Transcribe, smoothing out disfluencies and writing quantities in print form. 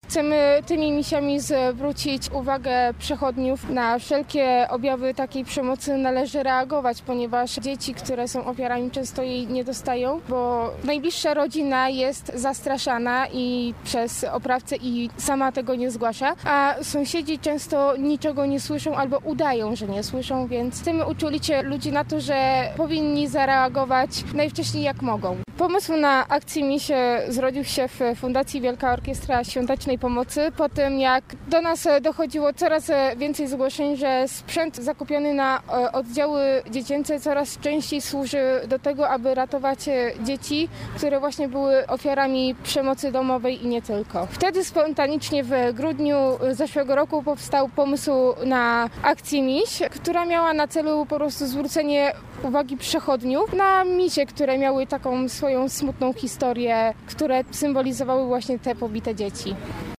Chcemy tymi misiami zwrócić uwagę przechodniów na wszelkie objawy takiej przemocy należy reagować, ponieważ dzieci, które są ofiarami, często jej nie dostają, bo najbliższa rodzina jest zastraszana i przez oprawcę i sama tego nie zgłasza, a sąsiedzi często niczego nie słyszą albo udają, że nie słyszą, więc chcemy uczulić ludzi na to, że powinni zareagować najwcześniej jak mogą. Pomysł na akcję Misie zrodził się w Fundacji Wielka Orkiestra Świątecznej Pomocy po tym, jak do nas dochodziło coraz więcej zgłoszeń, że sprzęt zakupiony na oddziały dziecięce coraz częściej służy do tego, aby ratować dzieci, które właśnie były ofiarami przemocy domowej i nie tylko. Wtedy spontanicznie w grudniu zeszłego roku powstał pomysł na akcję Miś, która miała na celu po prostu zwrócenie uwagi przechodniów na misie, które miały taką swoją smutną historię, które symbolizowały właśnie te pobite dzieci.